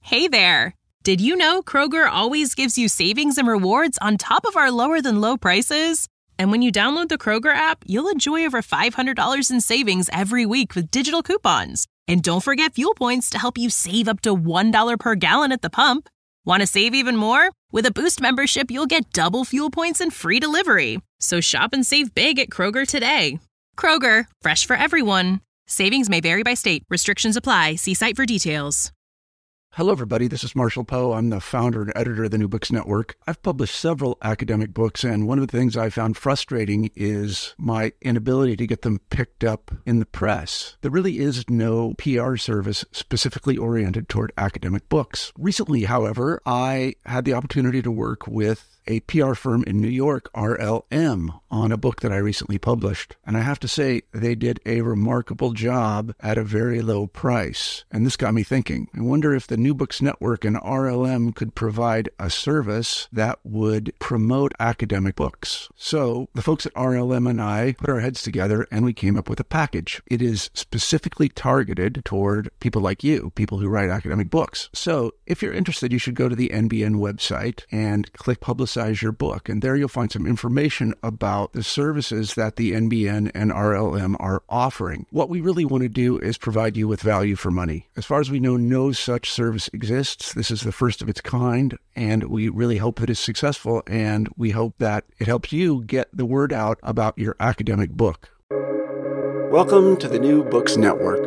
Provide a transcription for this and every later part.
Hey there! Did you know Kroger always gives you savings and rewards on top of our lower-than-low prices? And when you download the Kroger app, you'll enjoy over $500 in savings every week with digital coupons. And don't forget fuel points to help you save up to $1 per gallon at the pump. Want to save even more? With a Boost membership, you'll get double fuel points and free delivery. So shop and save big at Kroger today. Kroger, fresh for everyone. Savings may vary by state. Restrictions apply. See site for details. Hello, everybody. This is Marshall Poe. I'm the founder and editor of the New Books Network. I've published several academic books, and one of the things I found frustrating is my inability to get them picked up in the press. There really is no PR service specifically oriented toward academic books. Recently, however, I had the opportunity to work with a PR firm in New York, RLM, on a book that I recently published. And I have to say, they did a remarkable job at a very low price. And this got me thinking. I wonder if the New Books Network and RLM could provide a service that would promote academic books. So the folks at RLM and I put our heads together and we came up with a package. It is specifically targeted toward people like you, people who write academic books. So if you're interested, you should go to the NBN website and click Publicize Your Book. And there you'll find some information about the services that the NBN and RLM are offering. What we really want to do is provide you with value for money. As far as we know, no such service exists. This is the first of its kind, and we really hope that it's successful, and we hope that it helps you get the word out about your academic book. Welcome to the New Books Network.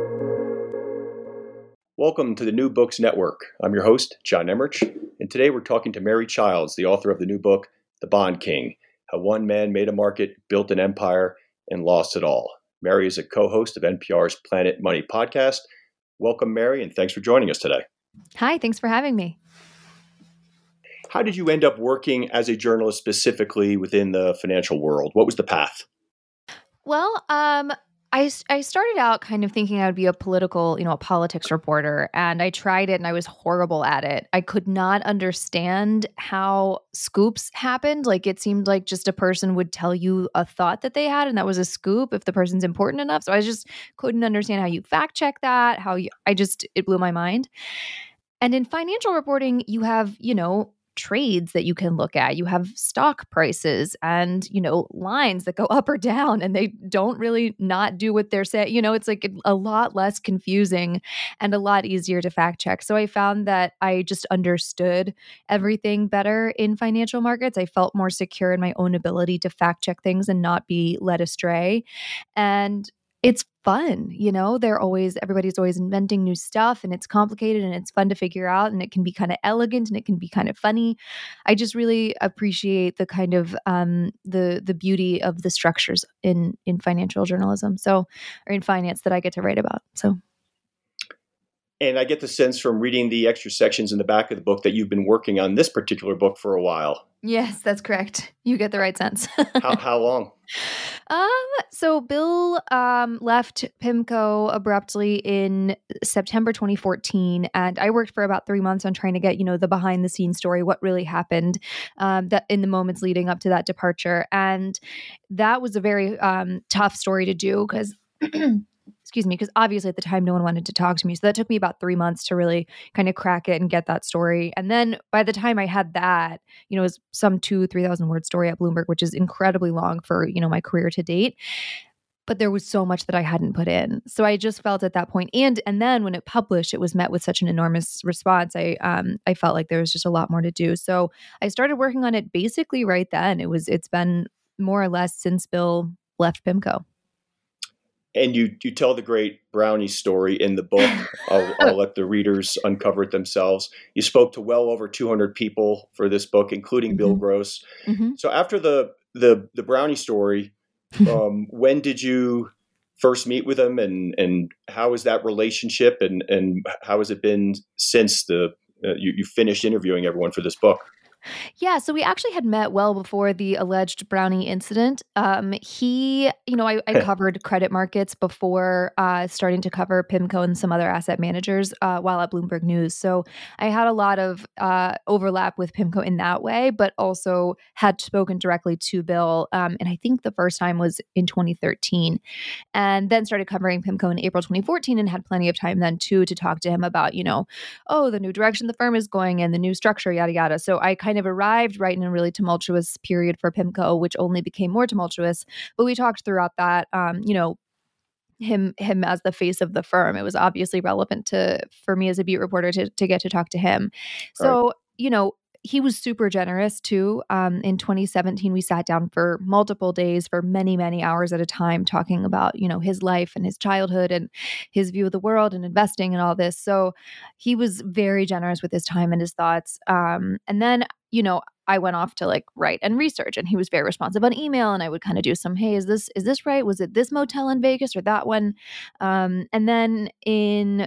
Welcome to the New Books Network. I'm your host, John Emmerich, and today we're talking to Mary Childs, the author of the new book, The Bond King: How One Man Made a Market, Built an Empire, and Lost It All. Mary is a co-host of NPR's Planet Money podcast. Welcome, Mary, and thanks for joining us today. Hi, thanks for having me. How did you end up working as a journalist specifically within the financial world? What was the path? Well, I started out kind of thinking I would be a politics reporter, and I tried it and I was horrible at it. I could not understand how scoops happened. Like, it seemed like just a person would tell you a thought that they had, and that was a scoop if the person's important enough. So I just couldn't understand how you fact check that, it blew my mind. And in financial reporting, you have, trades that you can look at. You have stock prices and, lines that go up or down, and they don't really not do what they're saying. It's like a lot less confusing and a lot easier to fact check. So I found that I just understood everything better in financial markets. I felt more secure in my own ability to fact check things and not be led astray. And it's fun, everybody's always inventing new stuff, and it's complicated and it's fun to figure out, and it can be kind of elegant and it can be kind of funny. I just really appreciate the kind of the beauty of the structures in financial journalism, or in finance, that I get to write about. So. And I get the sense from reading the extra sections in the back of the book that you've been working on this particular book for a while. Yes, that's correct. You get the right sense. How long? So Bill left PIMCO abruptly in September 2014, and I worked for about 3 months on trying to get, the behind the scenes story, what really happened that in the moments leading up to that departure. And that was a very tough story to do because excuse me, because obviously at the time no one wanted to talk to me. So that took me about 3 months to really kind of crack it and get that story. And then by the time I had that, it was some 2,000-3,000 word story at Bloomberg, which is incredibly long for, my career to date. But there was so much that I hadn't put in. So I just felt at that point, and then when it published, it was met with such an enormous response. I felt like there was just a lot more to do. So I started working on it basically right then. It's been more or less since Bill left PIMCO. And you tell the great Brownie story in the book. I'll let the readers uncover it themselves. You spoke to well over 200 people for this book, including Bill Gross. Mm-hmm. So after the Brownie story, when did you first meet with him, and how is that relationship, and how has it been since you finished interviewing everyone for this book? Yeah, so we actually had met well before the alleged Brownie incident. I covered credit markets before starting to cover PIMCO and some other asset managers while at Bloomberg News. So I had a lot of overlap with PIMCO in that way, but also had spoken directly to Bill. And I think the first time was in 2013. And then started covering PIMCO in April 2014 and had plenty of time then too to talk to him about, the new direction the firm is going in, the new structure, yada, yada. So I kind of arrived right in a really tumultuous period for PIMCO, which only became more tumultuous. But we talked throughout that, him as the face of the firm. It was obviously relevant for me as a beat reporter to get to talk to him. So, he was super generous too. In 2017, we sat down for multiple days for many, many hours at a time talking about, his life and his childhood and his view of the world and investing and all this. So he was very generous with his time and his thoughts. And then, I went off to write and research, and he was very responsive on email, and I would kind of do some, hey, is this right? Was it this motel in Vegas or that one? And then in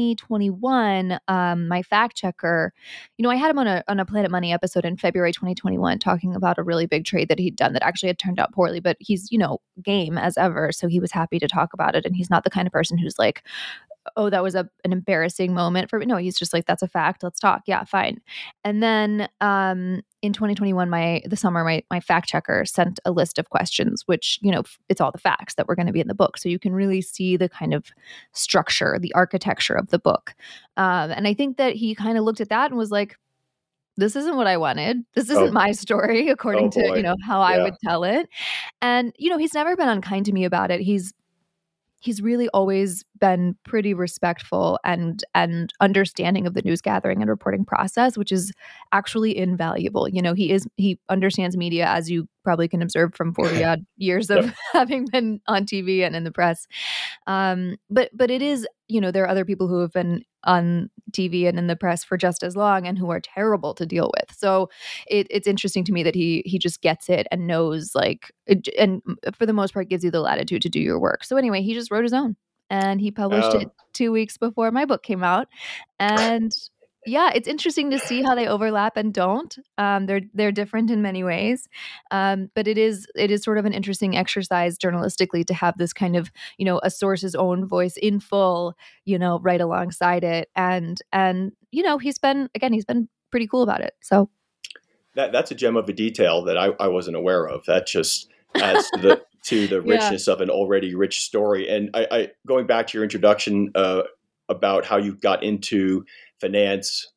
2021, my fact checker, I had him on a Planet Money episode in February 2021 talking about a really big trade that he'd done that actually had turned out poorly, but he's, game as ever. So he was happy to talk about it. And he's not the kind of person who's like, oh, that was an embarrassing moment for me. No, he's just like, that's a fact. Let's talk. Yeah, fine. And then in 2021, the summer, my fact checker sent a list of questions, which, it's all the facts that were going to be in the book. So you can really see the kind of structure, the architecture of the book. And I think that he kind of looked at that and was like, this isn't what I wanted. This isn't my story, according to, how I would tell it. And, he's never been unkind to me about it. He's really always been pretty respectful and understanding of the news gathering and reporting process, which is actually invaluable. He understands media, as you probably can observe from 40 odd years of having been on TV and in the press. But it is, there are other people who have been on TV and in the press for just as long and who are terrible to deal with. So it's interesting to me that he just gets it and knows and for the most part gives you the latitude to do your work. So anyway, he just wrote his own and he published it 2 weeks before my book came out. And yeah, it's interesting to see how they overlap and don't. They're different in many ways, but it is sort of an interesting exercise journalistically to have this kind of a source's own voice in full, right alongside it. And he's been pretty cool about it. So that's a gem of a detail that I wasn't aware of. That just adds to the richness of an already rich story. And I going back to your introduction about how you got into finance,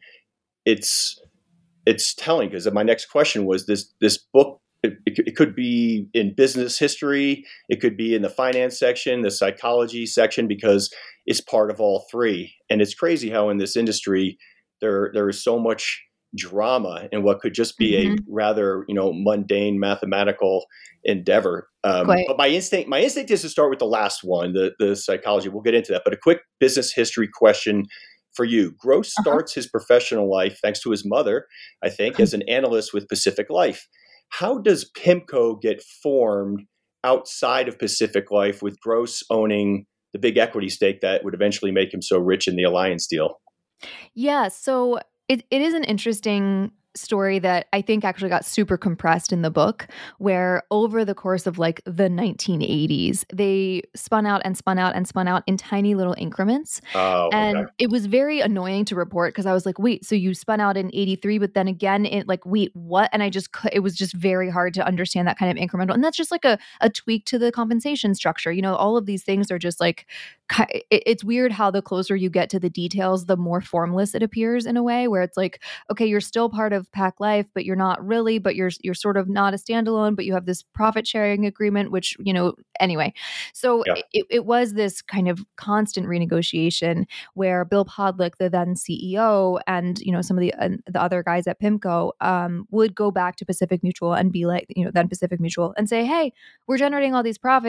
it's telling, because my next question was this book. It could be in business history, it could be in the finance section, the psychology section, because it's part of all three. And it's crazy how in this industry there is so much drama in what could just be a rather mundane mathematical endeavor. But my instinct is to start with the last one, the psychology. We'll get into that. But a quick business history question for you. Gross starts his professional life, thanks to his mother, I think, as an analyst with Pacific Life. How does PIMCO get formed outside of Pacific Life, with Gross owning the big equity stake that would eventually make him so rich in the Alliance deal? Yeah, so it is an interesting story that I think actually got super compressed in the book, where over the course of the 1980s, they spun out and spun out and spun out in tiny little increments. And it was very annoying to report because I was like, wait, so you spun out in 83, but then again, wait, what? And it was just very hard to understand that kind of incremental. And that's just like a tweak to the compensation structure. All of these things are just it's weird how the closer you get to the details, the more formless it appears in a way, where it's like, okay, you're still part of Pac Life, but you're not really, but you're sort of not a standalone, but you have this profit sharing agreement, which, anyway. So it was this kind of constant renegotiation where Bill Podlick, the then CEO, and, some of the other guys at PIMCO would go back to Pacific Mutual and be like, then Pacific Mutual, and say, hey, we're generating all these profits.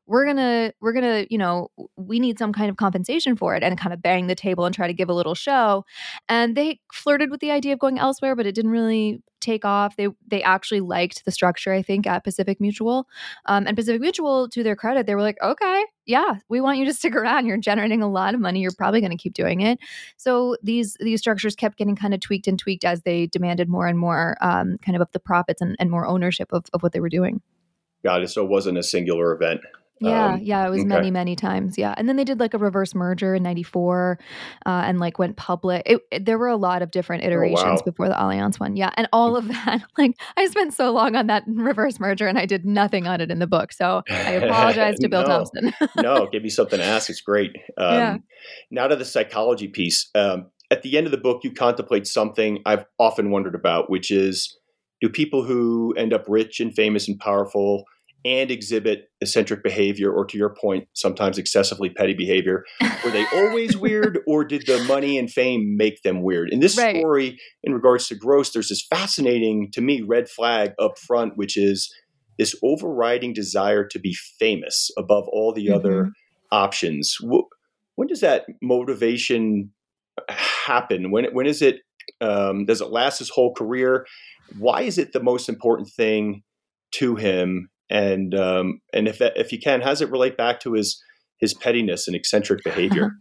we're gonna, we need some kind of compensation for it, and kind of bang the table and try to give a little show. And they flirted with the idea of going elsewhere, but it didn't really take off. They actually liked the structure, I think, at Pacific Mutual. And Pacific Mutual, to their credit, they were like, okay, yeah, we want you to stick around. You're generating a lot of money. You're probably going to keep doing it. So these structures kept getting kind of tweaked and tweaked as they demanded more and more kind of the profits and more ownership of what they were doing. Got it. So it wasn't a singular event. Yeah, it was okay. many, many times. Yeah. And then they did like a reverse merger in 94 and like went public. There were a lot of different iterations before the Allianz one. Yeah. And all of that, like I spent so long on that reverse merger and I did nothing on it in the book. So I apologize to Bill Thompson. No, give me something to ask. It's great. Now to the psychology piece. At the end of the book, you contemplate something I've often wondered about, which is, do people who end up rich and famous and powerful and exhibit eccentric behavior, or to your point, sometimes excessively petty behavior, were they always weird, or did the money and fame make them weird? In this story, in regards to Gross, there's this fascinating, to me, red flag up front, which is this overriding desire to be famous above all the other options. When does that motivation happen? When is it? Does it last his whole career? Why is it the most important thing to him? And if you can, how does it relate back to his pettiness and eccentric behavior?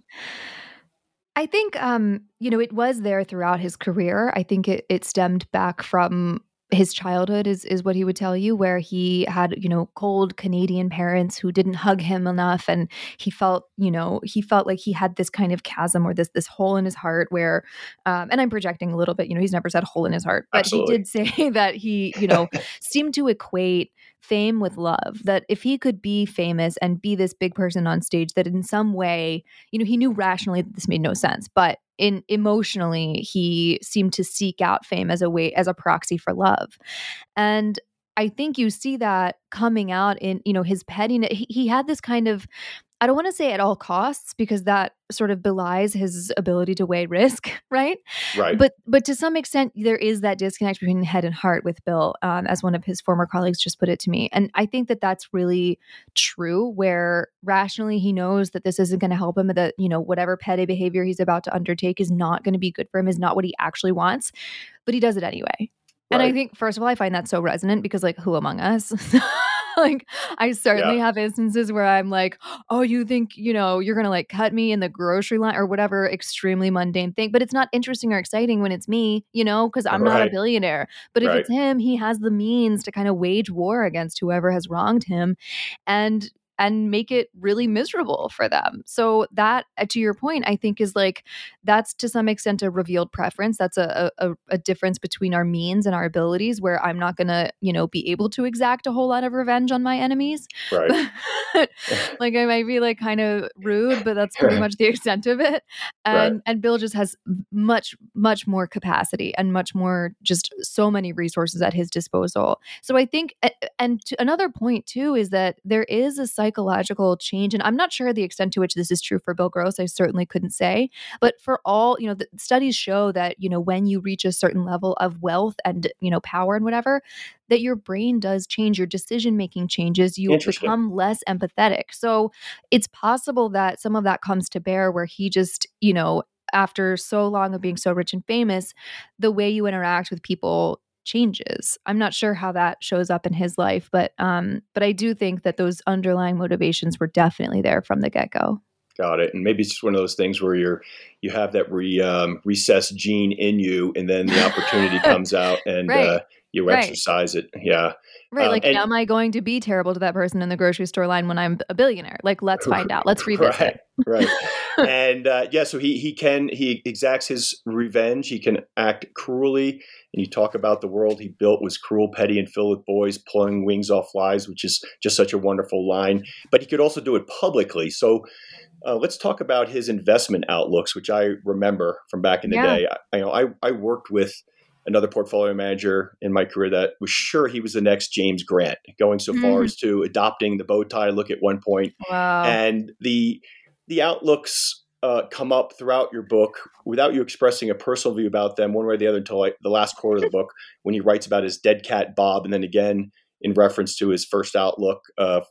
I think, it was there throughout his career. I think it stemmed back from his childhood is what he would tell you, where he had, cold Canadian parents who didn't hug him enough. And he felt like he had this kind of chasm or this hole in his heart where, and I'm projecting a little bit, he's never said hole in his heart, but Absolutely. He did say that he, seemed to equate fame with love, that if he could be famous and be this big person on stage, that in some way, he knew rationally that this made no sense, but emotionally, he seemed to seek out fame as a proxy for love. And I think you see that coming out in, his pettiness. He had this kind of, I don't want to say at all costs, because that sort of belies his ability to weigh risk, right? Right. But to some extent, there is that disconnect between head and heart with Bill, as one of his former colleagues just put it to me. And I think that that's really true, where rationally he knows that this isn't going to help him, that, whatever petty behavior he's about to undertake is not going to be good for him, is not what he actually wants, but he does it anyway. Right. And I think, first of all, I find that so resonant because, like, who among us? Like, I certainly have instances where I'm like, oh, you think, you're going to like cut me in the grocery line or whatever extremely mundane thing. But it's not interesting or exciting when it's me, because I'm not a billionaire. But if it's him, he has the means to kind of wage war against whoever has wronged him and make it really miserable for them. So that, to your point, I think is like, that's to some extent a revealed preference. That's a difference between our means and our abilities, where I'm not going to, be able to exact a whole lot of revenge on my enemies. Right. Like, I might be like kind of rude, but that's pretty much the extent of it. And Bill just has much, much more capacity and much more, just so many resources at his disposal. So I think, and to another point too, is that there is a psychological change, and I'm not sure the extent to which this is true for Bill Gross. I certainly couldn't say, but for all, the studies show that, when you reach a certain level of wealth and, power and whatever, that your brain does change, your decision-making changes, you become less empathetic. So it's possible that some of that comes to bear, where he just, after so long of being so rich and famous, the way you interact with people changes. I'm not sure how that shows up in his life, but I do think that those underlying motivations were definitely there from the get-go. Got it. And maybe it's just one of those things where you have that recessed gene in you, and then the opportunity comes out, and you exercise it. Yeah. Right. Am I going to be terrible to that person in the grocery store line when I'm a billionaire? Like, let's find out. Let's revisit. Right. And so he exacts his revenge. He can act cruelly. And you talk about the world he built was cruel, petty, and filled with boys pulling wings off flies, which is just such a wonderful line. But he could also do it publicly. So let's talk about his investment outlooks, which I remember from back in the day. I worked with another portfolio manager in my career that was sure he was the next James Grant, going so far as to adopting the bow tie look at one point. Wow. And the outlooks come up throughout your book without you expressing a personal view about them one way or the other until the last quarter of the book, when he writes about his dead cat Bob, and then again in reference to his first outlook.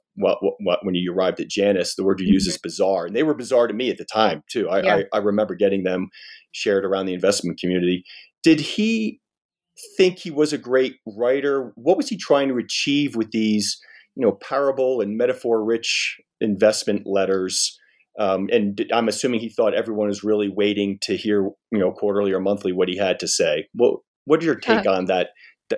When you arrived at Janus, the word you use is bizarre, and they were bizarre to me at the time too. I remember getting them shared around the investment community. Did he think he was a great writer? What was he trying to achieve with these, parable and metaphor-rich investment letters? And I'm assuming he thought everyone was really waiting to hear, quarterly or monthly what he had to say. What is your take on that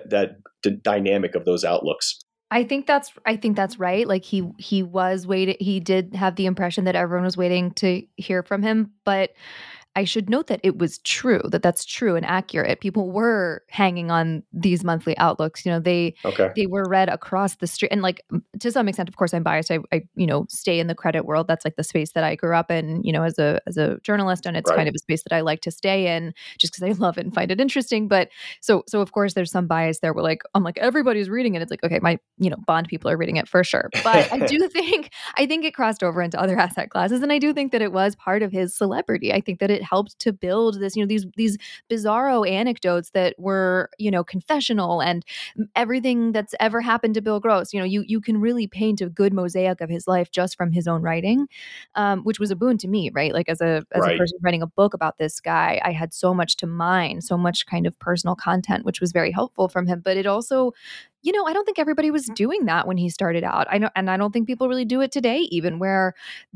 dynamic of those outlooks? I think that's right. Like he was waiting. He did have the impression that everyone was waiting to hear from him, but I should note that it was true, that's true and accurate. People were hanging on these monthly outlooks. They were read across the street. And like, to some extent, of course, I'm biased. I stay in the credit world. That's like the space that I grew up in, as a journalist. And it's kind of a space that I like to stay in just because I love it and find it interesting. But so of course, there's some bias there. I'm like, everybody's reading it. It's like, okay, my, bond people are reading it for sure. But I think it crossed over into other asset classes. And I do think that it was part of his celebrity. I think that it helped to build this, these bizarro anecdotes that were, confessional and everything that's ever happened to Bill Gross. You can really paint a good mosaic of his life just from his own writing, which was a boon to me, right? Like as a person writing a book about this guy, I had so much to mine, so much kind of personal content, which was very helpful from him. But it also, I don't think everybody was doing that when he started out. I know, and I don't think people really do it today, even where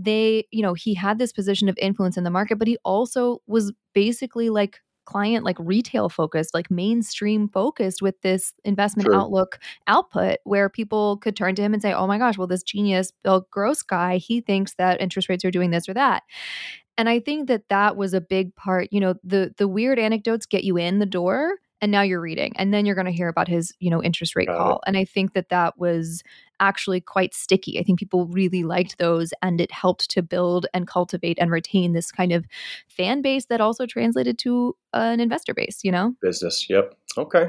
he had this position of influence in the market, but he also was basically like client, like retail focused, like mainstream focused with this investment outlook output where people could turn to him and say, oh my gosh, well, this genius Bill Gross guy, he thinks that interest rates are doing this or that. And I think that was a big part. The weird anecdotes get you in the door. And now you're reading, and then you're going to hear about his, interest rate call. And I think that was actually quite sticky. I think people really liked those, and it helped to build and cultivate and retain this kind of fan base that also translated to an investor base, Business. Yep. Okay.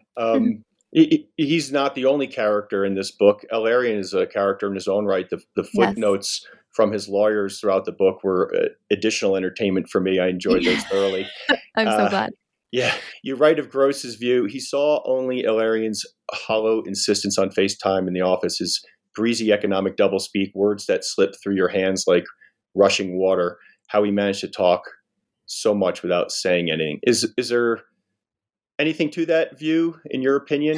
He's not the only character in this book. El-Erian is a character in his own right. The footnotes from his lawyers throughout the book were additional entertainment for me. I enjoyed those thoroughly. I'm so glad. Yeah, you write of Gross's view. He saw only El-Erian's hollow insistence on FaceTime in the office, his breezy economic doublespeak, words that slip through your hands like rushing water, how he managed to talk so much without saying anything. Is there anything to that view, in your opinion?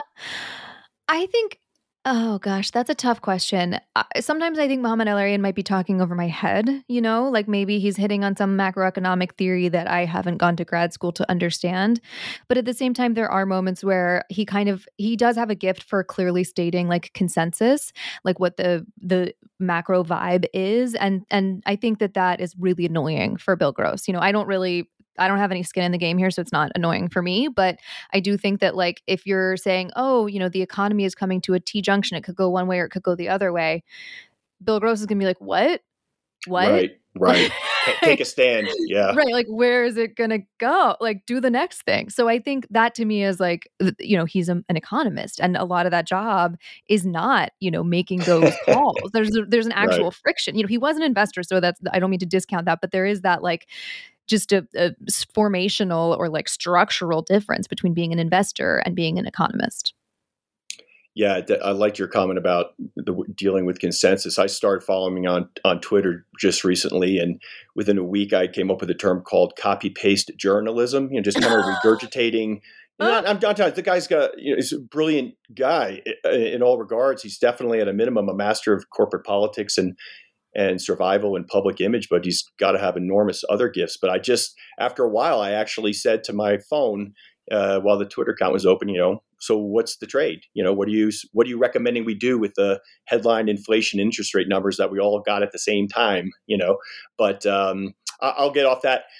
I think, oh gosh, that's a tough question. Sometimes I think Mohamed El-Erian might be talking over my head, like maybe he's hitting on some macroeconomic theory that I haven't gone to grad school to understand. But at the same time, there are moments where he does have a gift for clearly stating like consensus, like what the macro vibe is. And I think that is really annoying for Bill Gross. I don't have any skin in the game here, so it's not annoying for me. But I do think that like if you're saying, oh, the economy is coming to a T-junction, it could go one way or it could go the other way. Bill Gross is going to be like, what? Right. Take a stand. Yeah. Right. Like, where is it going to go? Like, do the next thing. So I think that to me is like, he's an economist, and a lot of that job is not, making those calls. There's an actual friction. He was an investor, so I don't mean to discount that, but there is that like, just a formational or like structural difference between being an investor and being an economist. Yeah, I liked your comment about dealing with consensus. I started following on Twitter just recently, and within a week, I came up with a term called copy-paste journalism. Just kind of regurgitating. I'm not. The guy's he's a brilliant guy in all regards. He's definitely at a minimum a master of corporate politics and survival and public image, but he's got to have enormous other gifts. But after a while, I actually said to my phone while the Twitter account was open, so what's the trade? What are you recommending we do with the headline inflation interest rate numbers that we all got at the same time? But I'll get off that.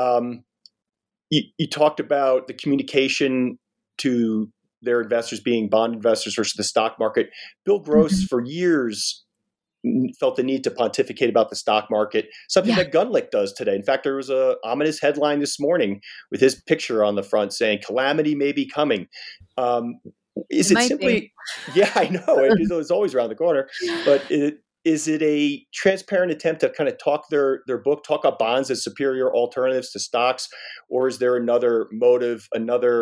You talked about the communication to their investors being bond investors versus the stock market. Bill Gross for years felt the need to pontificate about the stock market, something that Gundlach does today. In fact, there was a ominous headline this morning with his picture on the front saying, "Calamity may be coming." Is it simply? Yeah, I know. It's always around the corner. But is it a transparent attempt to kind of talk their book, talk about bonds as superior alternatives to stocks, or is there another motive, another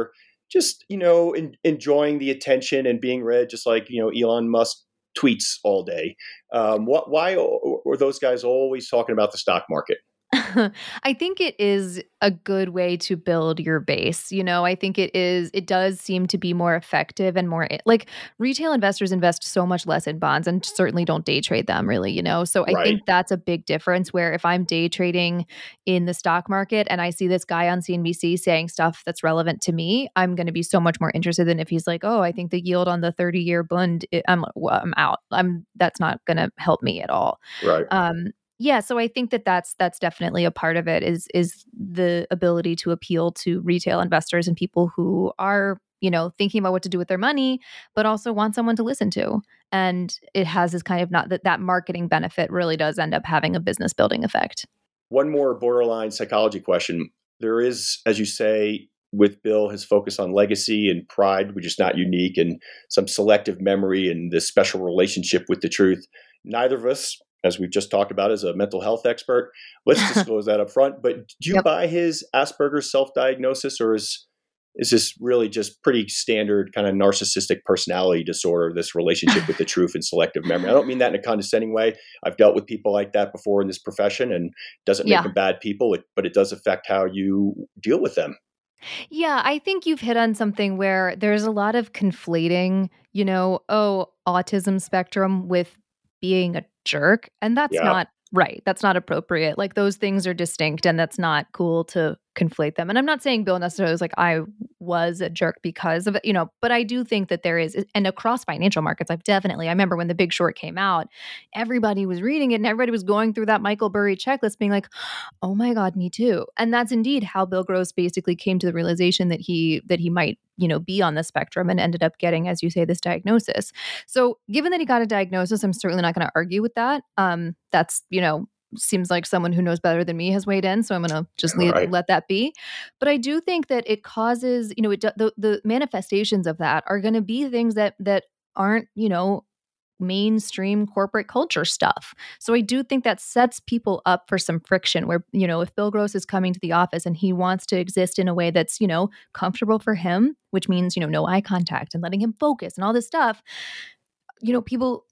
just, enjoying the attention and being read, just like, Elon Musk tweets all day. Why are those guys always talking about the stock market? I think it is a good way to build your base. I think it does seem to be more effective and more like retail investors invest so much less in bonds and certainly don't day trade them really, So I think that's a big difference where if I'm day trading in the stock market and I see this guy on CNBC saying stuff that's relevant to me, I'm going to be so much more interested than if he's like, oh, I think the yield on the 30-year Bund, I'm out. That's not going to help me at all. Right. Yeah, so I think that's definitely a part of it is the ability to appeal to retail investors and people who are, thinking about what to do with their money, but also want someone to listen to. And it has this kind of not that marketing benefit really does end up having a business building effect. One more borderline psychology question. There is, as you say, with Bill, his focus on legacy and pride, which is not unique, and some selective memory and this special relationship with the truth. Neither of us, as we've just talked about, as a mental health expert, let's disclose that up front. But do you buy his Asperger's self-diagnosis, or is this really just pretty standard kind of narcissistic personality disorder, this relationship with the truth and selective memory? I don't mean that in a condescending way. I've dealt with people like that before in this profession, and it doesn't make them bad people, but it does affect how you deal with them. Yeah, I think you've hit on something where there's a lot of conflating, autism spectrum with being a jerk. And that's not right. That's not appropriate. Like those things are distinct and that's not cool to conflate them. And I'm not saying Bill necessarily was like, I was a jerk because of it, but I do think that there is, and across financial markets, I remember when The Big Short came out, everybody was reading it and everybody was going through that Michael Burry checklist being like, oh my God, me too. And that's indeed how Bill Gross basically came to the realization that he might, be on the spectrum and ended up getting, as you say, this diagnosis. So given that he got a diagnosis, I'm certainly not going to argue with that. That's, seems like someone who knows better than me has weighed in. So I'm going to just let that be. But I do think that it causes, the manifestations of that are going to be things that aren't, mainstream corporate culture stuff. So I do think that sets people up for some friction where, if Bill Gross is coming to the office and he wants to exist in a way that's, comfortable for him, which means, no eye contact and letting him focus and all this stuff, people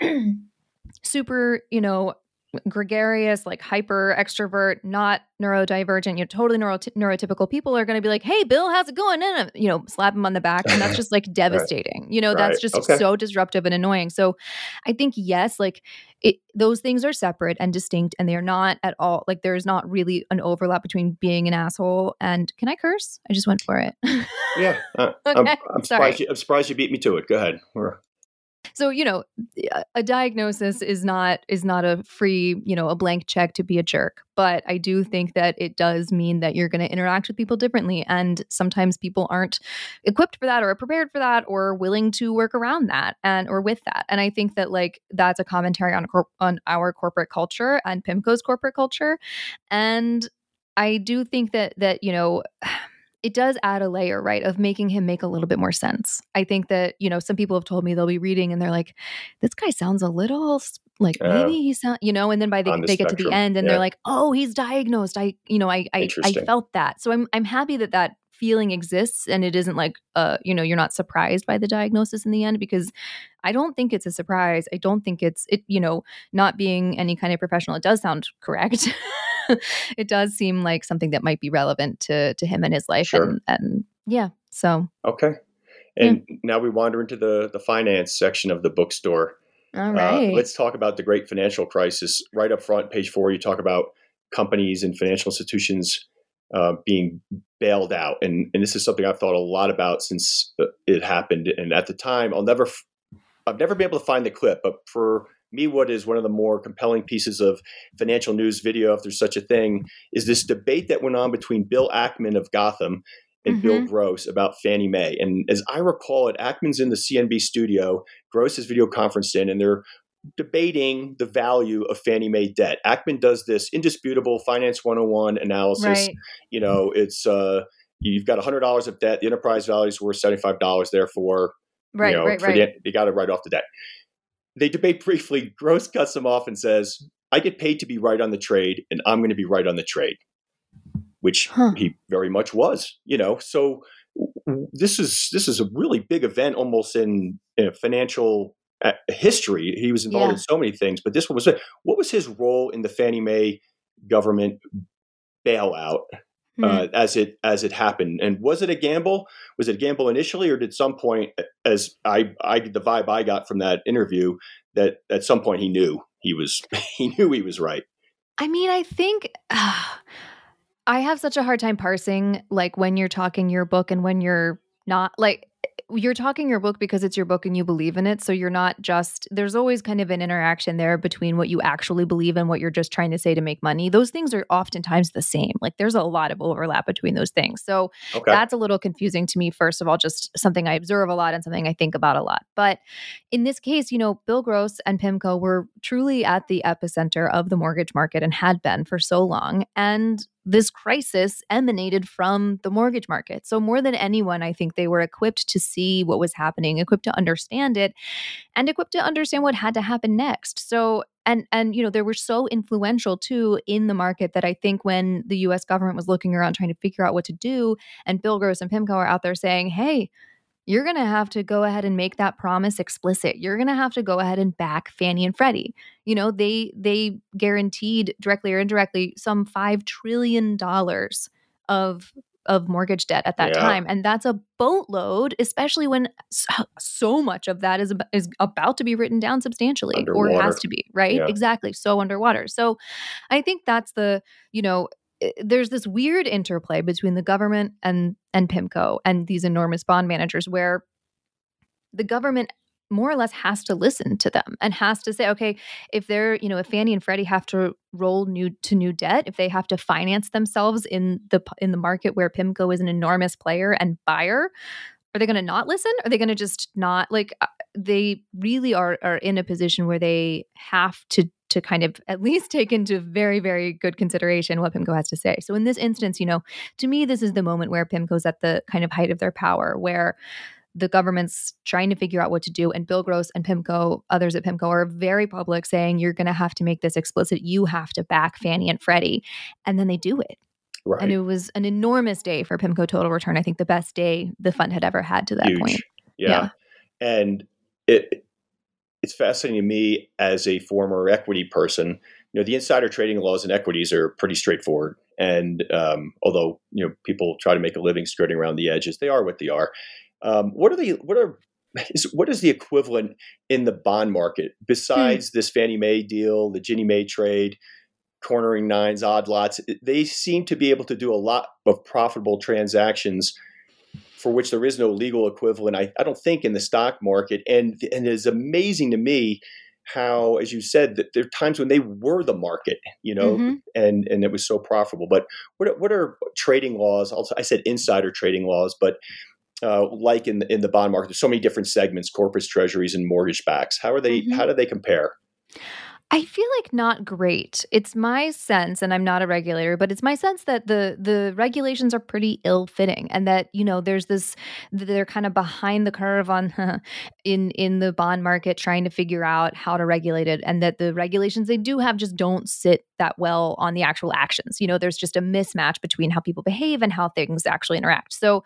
super, gregarious, like hyper extrovert, not neurodivergent, totally neurotypical people are going to be like, hey, Bill, how's it going? And, slap him on the back. And that's just like devastating. That's just so disruptive and annoying. So I think, yes, like those things are separate and distinct and they are not at all, like there's not really an overlap between being an asshole and, can I curse? I just went for it. Yeah. Okay. I'm surprised you beat me to it. Go ahead. So, a diagnosis is not a free, a blank check to be a jerk. But I do think that it does mean that you're going to interact with people differently. And sometimes people aren't equipped for that or prepared for that or willing to work around that or with that. And I think that that's a commentary on our corporate culture and PIMCO's corporate culture. And I do think that it does add a layer, right, of making him make a little bit more sense. I think that, some people have told me they'll be reading and they're like, this guy sounds a little like maybe he sounds, and then they get to the end and they're like, oh, he's diagnosed. I felt that. So I'm happy that feeling exists and it isn't like, you're not surprised by the diagnosis in the end, because I don't think it's a surprise. I don't think it, not being any kind of professional, it does sound correct. It does seem like something that might be relevant to him and his life. Sure. And yeah, so. Okay. And now we wander into the finance section of the bookstore. All right. Let's talk about the great financial crisis. Right up front, page 4, you talk about companies and financial institutions being bailed out. And this is something I've thought a lot about since it happened. And at the time, I've never been able to find the clip, but for me, what is one of the more compelling pieces of financial news video, if there's such a thing, is this debate that went on between Bill Ackman of Gotham and Bill Gross about Fannie Mae. And as I recall it, Ackman's in the CNB studio, Gross is video conferenced in, and they're debating the value of Fannie Mae debt. Ackman does this indisputable Finance 101 analysis. Right. It's you've got $100 of debt, the enterprise value is worth $75, therefore, right. You got to write off the debt. They debate briefly. Gross cuts him off and says, I get paid to be right on the trade, and I'm going to be right on the trade, which he very much was, So this is a really big event, almost in financial history. He was involved in so many things, but this one was. What was his role in the Fannie Mae government bailout as it happened? And was it a gamble? Was it a gamble initially, or did some point, as the vibe I got from that interview, that at some point he knew he was right? I mean, I think I have such a hard time parsing, like, when you're talking your book and when you're not. Like, you're talking your book because it's your book and you believe in it. So you're not just, there's always kind of an interaction there between what you actually believe and what you're just trying to say to make money. Those things are oftentimes the same. Like, there's a lot of overlap between those things. So that's a little confusing to me, first of all, just something I observe a lot and something I think about a lot. But in this case, Bill Gross and PIMCO were truly at the epicenter of the mortgage market and had been for so long. And this crisis emanated from the mortgage market. So more than anyone, I think they were equipped to see what was happening, equipped to understand it, and equipped to understand what had to happen next. So, and they were so influential too in the market that I think when the US government was looking around trying to figure out what to do, and Bill Gross and PIMCO are out there saying, hey, you're going to have to go ahead and make that promise explicit. You're going to have to go ahead and back Fannie and Freddie. They guaranteed directly or indirectly some $5 trillion of mortgage debt at that time. And that's a boatload, especially when so much of that is about to be written down substantially underwater. Or has to be, right? Yeah. Exactly. So underwater. So I think that's there's this weird interplay between the government and PIMCO and these enormous bond managers where the government more or less has to listen to them and has to say, okay, if they're, if Fannie and Freddie have to roll new debt, if they have to finance themselves in the market where PIMCO is an enormous player and buyer, are they going to not listen? Are they going to just not? Like, they really are in a position where they have to kind of at least take into very, very good consideration what PIMCO has to say. So in this instance, to me, this is the moment where PIMCO's at the kind of height of their power, where the government's trying to figure out what to do. And Bill Gross and PIMCO, others at PIMCO, are very public saying, you're going to have to make this explicit. You have to back Fannie and Freddie. And then they do it. Right. And it was an enormous day for PIMCO Total Return. I think the best day the fund had ever had to that point. Yeah. And it's fascinating to me as a former equity person. The insider trading laws in equities are pretty straightforward. And although people try to make a living skirting around the edges, they are what they are. What is the equivalent in the bond market besides this Fannie Mae deal, the Ginnie Mae trade, cornering nines, odd lots? They seem to be able to do a lot of profitable transactions for which there is no legal equivalent, I don't think, in the stock market. And it is amazing to me how, as you said, that there are times when they were the market, and it was so profitable. But what are trading laws? Also, I said insider trading laws, but like in the bond market, there's so many different segments: corporates, treasuries, and mortgage backs. How are they? How do they compare? I feel like not great. It's my sense, and I'm not a regulator, but it's my sense that the regulations are pretty ill-fitting, and that there's this, they're kind of behind the curve on in the bond market trying to figure out how to regulate it, and that the regulations they do have just don't sit that well on the actual actions. There's just a mismatch between how people behave and how things actually interact. So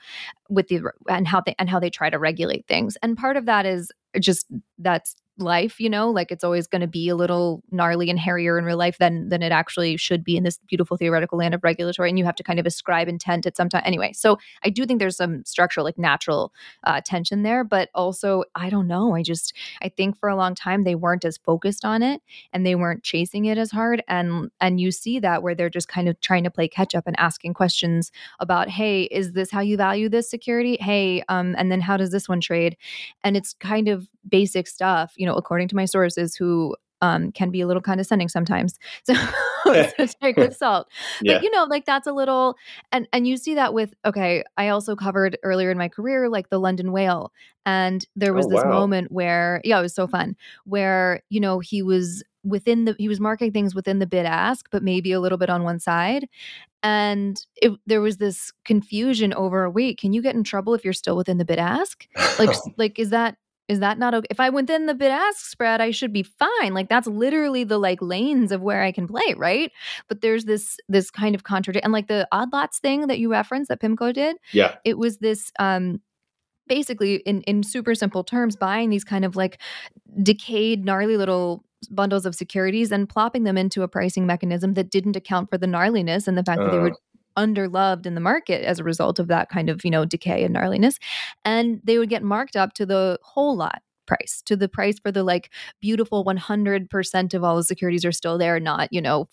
and how they try to regulate things, and part of that is just that's life, like it's always going to be a little gnarly and hairier in real life than it actually should be in this beautiful theoretical land of regulatory. And you have to kind of ascribe intent at some time. Anyway, so I do think there's some structural, like natural tension there, but also, I don't know. I think for a long time they weren't as focused on it and they weren't chasing it as hard. And you see that where they're just kind of trying to play catch up and asking questions about, hey, is this how you value this security? Hey, and then how does this one trade? And it's kind of basic stuff, according to my sources who can be a little condescending sometimes. So take with salt. But, like that's a little, and you see that with, okay, I also covered earlier in my career, like the London Whale. And there was this moment where, it was so fun, where, he was marking things within the bid ask, but maybe a little bit on one side. And there was this confusion over, wait, can you get in trouble if you're still within the bid ask? Like, is that, Is that not okay? If I within the bid ask spread, I should be fine. Like that's literally the like lanes of where I can play, right? But there's this kind of contradiction, and like the odd lots thing that you referenced that PIMCO did. Yeah. It was this basically in super simple terms, buying these kind of like decayed, gnarly little bundles of securities and plopping them into a pricing mechanism that didn't account for the gnarliness and the fact that they were underloved in the market as a result of that kind of, decay and gnarliness. And they would get marked up to the whole lot price, to the price for the like beautiful 100% of all the securities are still there, not,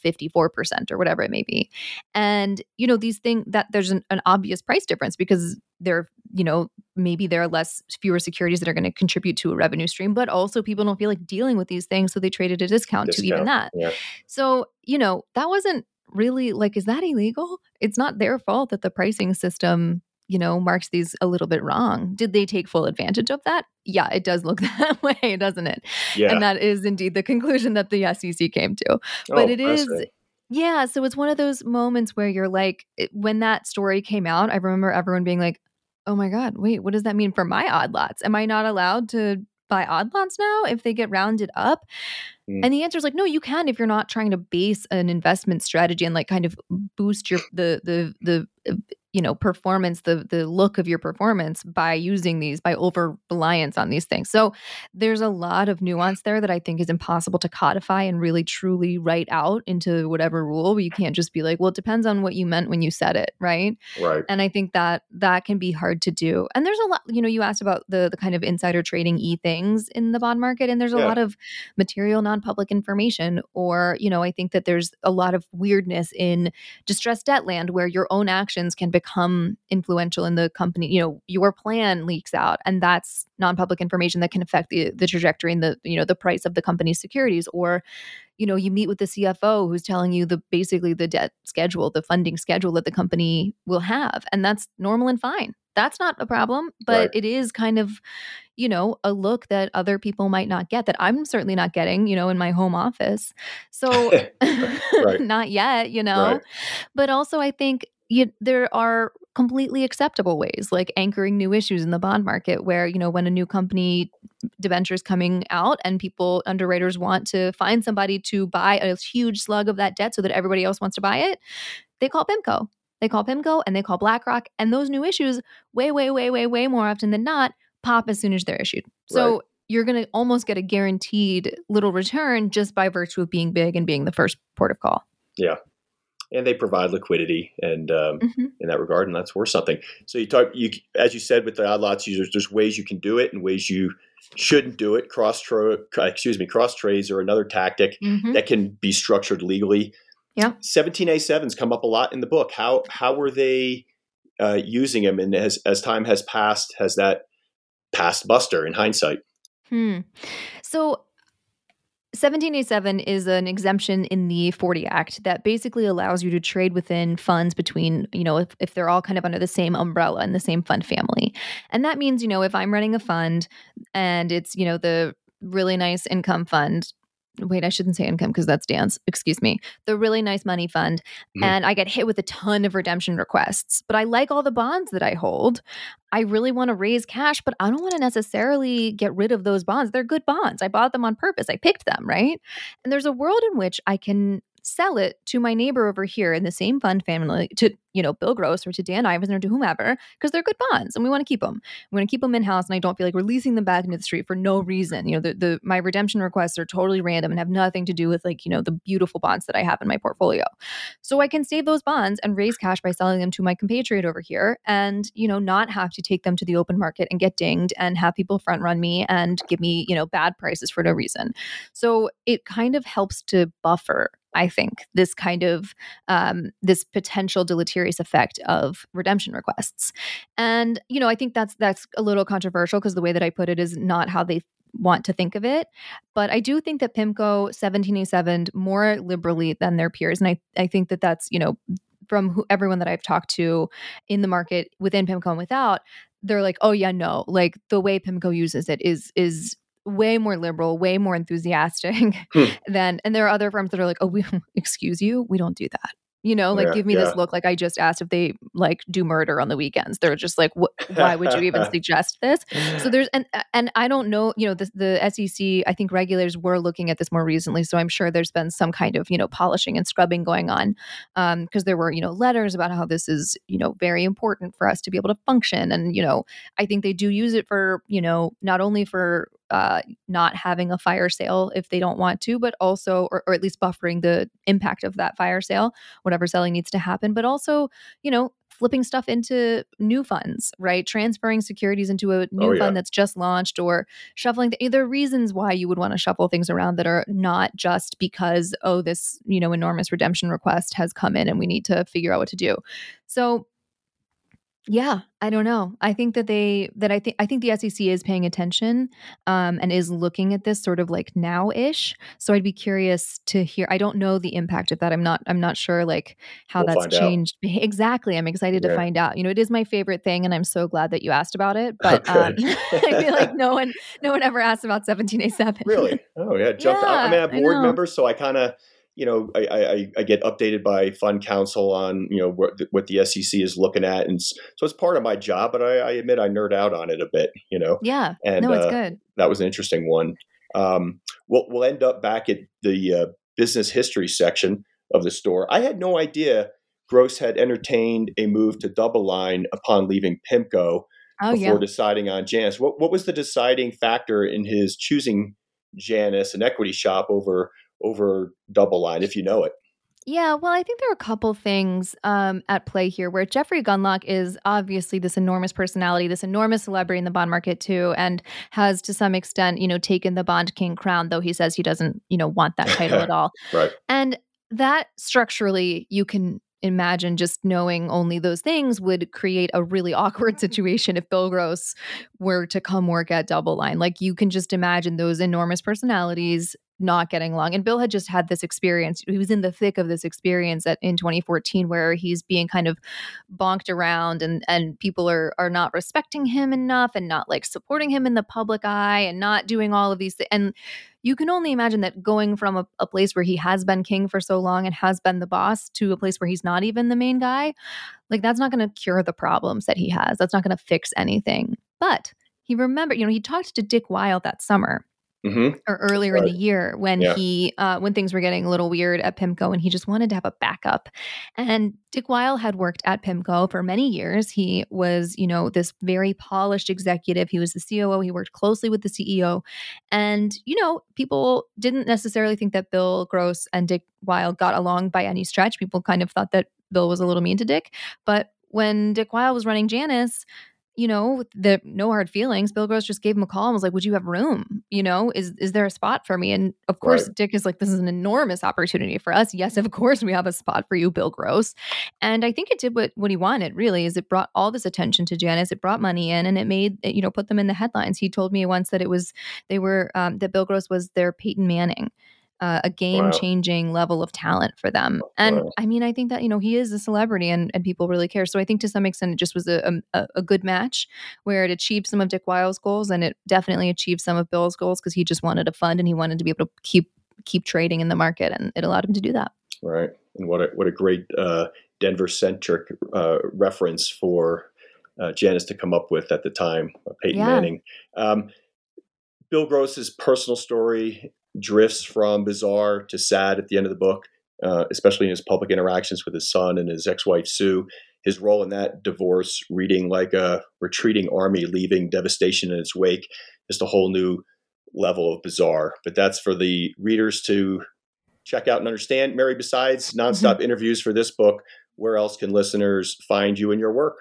54% or whatever it may be. And, these things that there's an obvious price difference because they're, maybe there are fewer securities that are going to contribute to a revenue stream, but also people don't feel like dealing with these things. So they traded a discount to even that. Yeah. So, that wasn't really like, is that illegal? It's not their fault that the pricing system, marks these a little bit wrong. Did they take full advantage of that? Yeah, it does look that way, doesn't it? Yeah. And that is indeed the conclusion that the SEC came to. But it is, yeah. So it's one of those moments where you're like, when that story came out, I remember everyone being like, oh my God, wait, what does that mean for my odd lots? Am I not allowed to buy odd lots now if they get rounded up? And the answer is like, no, you can if you're not trying to base an investment strategy and like kind of boost your the performance, the look of your performance by using these, by over reliance on these things. So there's a lot of nuance there that I think is impossible to codify and really truly write out into whatever rule, where you can't just be like, well, it depends on what you meant when you said it, right? Right. And I think that can be hard to do. And there's a lot, you asked about the kind of insider trading things in the bond market, and there's a lot of material non-public information, or, I think that there's a lot of weirdness in distressed debt land where your own actions can become influential in the company. Your plan leaks out, and that's non-public information that can affect the trajectory and the price of the company's securities. Or, you meet with the CFO who's telling you basically the debt schedule, the funding schedule that the company will have. And that's normal and fine. That's not a problem, but it is kind of, a look that other people might not get, that I'm certainly not getting, in my home office. So not yet, but also I think there are completely acceptable ways, like anchoring new issues in the bond market where, when a new company debenture is coming out and underwriters want to find somebody to buy a huge slug of that debt so that everybody else wants to buy it, they call PIMCO. They call PIMCO and they call BlackRock, and those new issues way more often than not pop as soon as they're issued. So you're going to almost get a guaranteed little return just by virtue of being big and being the first port of call. Yeah. And they provide liquidity and in that regard, and that's worth something. So as you said, with the odd lots, there's ways you can do it and ways you shouldn't do it. Cross trades are another tactic that can be structured legally. Yeah. 17A7s come up a lot in the book. How were they using them? And as time has passed, has that passed muster in hindsight? So 17A7 is an exemption in the 40 Act that basically allows you to trade within funds between, if they're all kind of under the same umbrella in the same fund family. And that means, if I'm running a fund and it's, the really nice income fund. Wait, I shouldn't say income because that's Dan's. Excuse me. The really nice money fund. And I get hit with a ton of redemption requests. But I like all the bonds that I hold. I really want to raise cash, but I don't want to necessarily get rid of those bonds. They're good bonds. I bought them on purpose. I picked them, right? And there's a world in which I can sell it to my neighbor over here in the same fund family, to Bill Gross or to Dan Iverson or to whomever, because they're good bonds and we want to keep them. We want to keep them in-house, and I don't feel like releasing them back into the street for no reason. My redemption requests are totally random and have nothing to do with the beautiful bonds that I have in my portfolio. So I can save those bonds and raise cash by selling them to my compatriot over here and, not have to take them to the open market and get dinged and have people front run me and give me, bad prices for no reason. So it kind of helps to buffer, I think, this kind of this potential deleterious effect of redemption requests. And, I think that's a little controversial because the way that I put it is not how they want to think of it. But I do think that PIMCO 17A7 more liberally than their peers. And I think that that's, from everyone that I've talked to in the market within PIMCO and without, they're like, oh yeah, no, like the way PIMCO uses it is way more liberal, way more enthusiastic and there are other firms that are like, oh, excuse you, we don't do that. like Yeah, give me yeah. this look like I just asked if they like do murder on the weekends. They're just like, why would you even suggest this? So there's, and I don't know, the SEC, I think regulators were looking at this more recently. So I'm sure there's been some kind of, polishing and scrubbing going on, because there were, letters about how this is, very important for us to be able to function. And, I think they do use it for, not only for not having a fire sale if they don't want to, but also, or at least buffering the impact of that fire sale, whatever selling needs to happen, but also, flipping stuff into new funds, right? Transferring securities into a new fund that's just launched, or shuffling. There are reasons why you would want to shuffle things around that are not just because, this, enormous redemption request has come in and we need to figure out what to do. So yeah, I don't know. I think that I think the SEC is paying attention, and is looking at this sort of like now-ish. So I'd be curious to hear. I don't know the impact of that. I'm not sure like how We'll that's find out. changed. Exactly. I'm excited to find out. It is my favorite thing, and I'm so glad that you asked about it. But I feel like no one ever asked about 1787. Really? Oh yeah, jumped. I mean, I'm a board know. member, so I kind of, I get updated by fund counsel on what the SEC is looking at, and so it's part of my job. But I admit I nerd out on it a bit, Yeah. And no, it's good. That was an interesting one. We'll end up back at the business history section of the store. I had no idea Gross had entertained a move to DoubleLine upon leaving PIMCO before deciding on Janus. What was the deciding factor in his choosing Janus, an equity shop, over DoubleLine, if you know it? Yeah, well, I think there are a couple things at play here where Jeffrey Gundlach is obviously this enormous personality, this enormous celebrity in the bond market too, and has to some extent, taken the bond king crown, though he says he doesn't, want that title at all. Right. And that structurally, you can imagine just knowing only those things would create a really awkward situation if Bill Gross were to come work at DoubleLine. Like you can just imagine those enormous personalities not getting along. And Bill had just had this experience. He was in the thick of this experience in 2014 where he's being kind of bonked around and people are not respecting him enough and not like supporting him in the public eye and not doing all of these things. And you can only imagine that going from a place where he has been king for so long and has been the boss to a place where he's not even the main guy, like that's not going to cure the problems that he has. That's not going to fix anything. But he remembered, he talked to Dick Weil that summer. Mm-hmm. Or earlier in the year when when things were getting a little weird at PIMCO and he just wanted to have a backup. And Dick Weil had worked at PIMCO for many years. He was, this very polished executive. He was the COO. He worked closely with the CEO. And, people didn't necessarily think that Bill Gross and Dick Weil got along by any stretch. People kind of thought that Bill was a little mean to Dick. But when Dick Weil was running Janus, the no hard feelings, Bill Gross just gave him a call and was like, would you have room? Is there a spot for me? And of course, Dick is like, this is an enormous opportunity for us. Yes, of course we have a spot for you, Bill Gross. And I think it did what he wanted, really, is it brought all this attention to Janus. It brought money in and it made, put them in the headlines. He told me once that that Bill Gross was their Peyton Manning. A game-changing level of talent for them. And I mean, I think that, he is a celebrity and people really care. So I think to some extent it just was a good match where it achieved some of Dick Weil's goals and it definitely achieved some of Bill's goals because he just wanted a fund and he wanted to be able to keep trading in the market, and it allowed him to do that. Right. And what a great Denver-centric reference for Janus to come up with at the time, Peyton Manning. Bill Gross's personal story drifts from bizarre to sad at the end of the book, especially in his public interactions with his son and his ex-wife, Sue. His role in that divorce, reading like a retreating army leaving devastation in its wake, just a whole new level of bizarre. But that's for the readers to check out and understand. Mary, besides nonstop interviews for this book, where else can listeners find you and your work?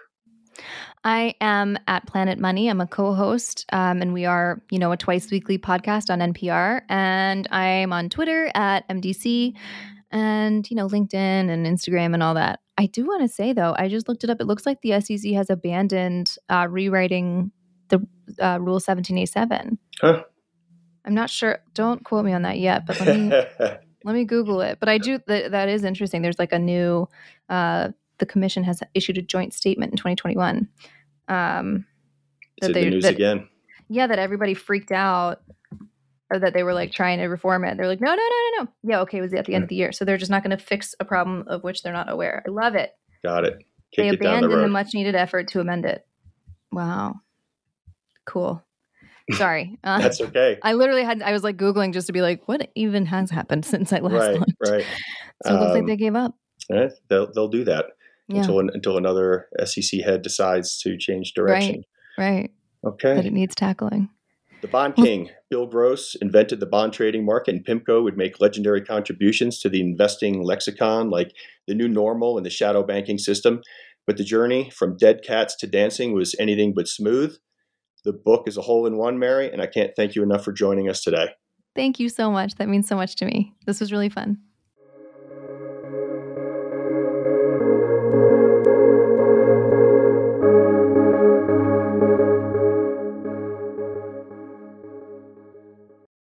I am at Planet Money. I'm a co-host, and we are, a twice weekly podcast on NPR. And I'm on Twitter at MDC and, LinkedIn and Instagram and all that. I do want to say, though, I just looked it up. It looks like the SEC has abandoned rewriting the Rule 17a-7. Huh? I'm not sure. Don't quote me on that yet, but let me Google it. But I do. That is interesting. There's like a new. The commission has issued a joint statement in 2021. Is it the news again? Yeah, that everybody freaked out or that they were like trying to reform it. They're like, no. Yeah, okay, it was at the end of the year. So they're just not going to fix a problem of which they're not aware. I love it. Got it. They abandoned the much needed effort to amend it. Wow. Cool. Sorry. That's okay. I was like Googling just to be like, what even has happened since I last looked? Right. So it looks like they gave up. They'll do that until another SEC head decides to change direction. Right. Okay. That it needs tackling. The bond king, Bill Gross, invented the bond trading market, and PIMCO would make legendary contributions to the investing lexicon like the new normal and the shadow banking system. But the journey from dead cats to dancing was anything but smooth. The book is a hole-in-one, Mary, and I can't thank you enough for joining us today. Thank you so much. That means so much to me. This was really fun.